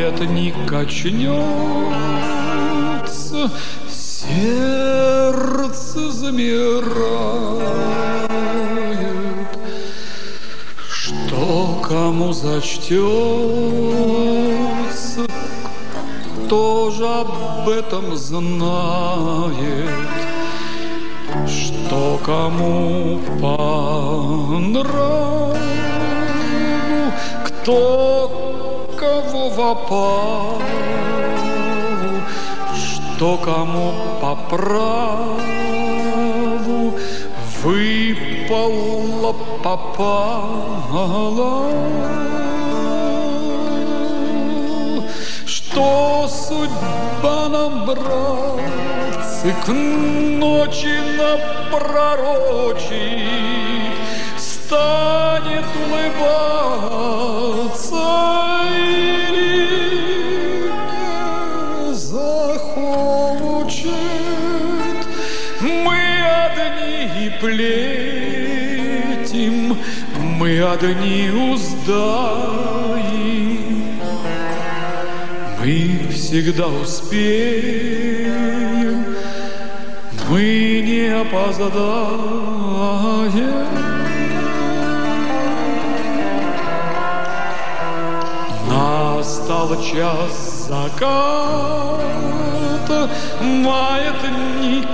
маятник качнется, сердце замирает. Что кому зачтется, кто же об этом знает? Что кому по нраву, кто кого в опалу, что кому по праву выпало, попало. Что судьба нам, братцы, к ночи напророчит, станет улыбаться или не захочет. Мы одни и плетим, мы одни уздаем. Мы всегда успеем, мы не опоздаем. Настал час заката, маятник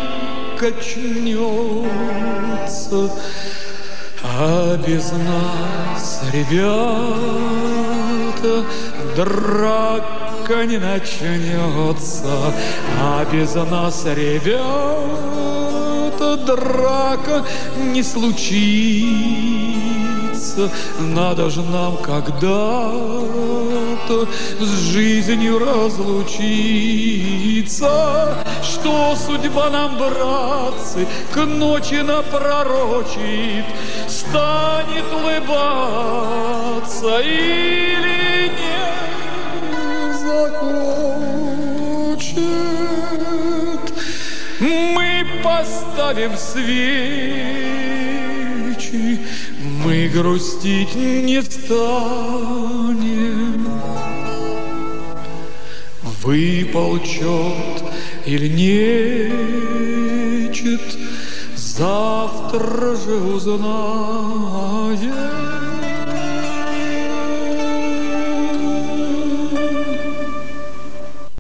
качнется, а без нас, ребята, драка не начнется, а без нас, ребята, драка не случится. Надо же нам когда-то с жизнью разлучиться. Что судьба нам, братцы, к ночи напророчит, станет улыбаться или не захочет. Мы поставим свечи, мы грустить не станем. Выполчет или нечет, завтра же узнаем.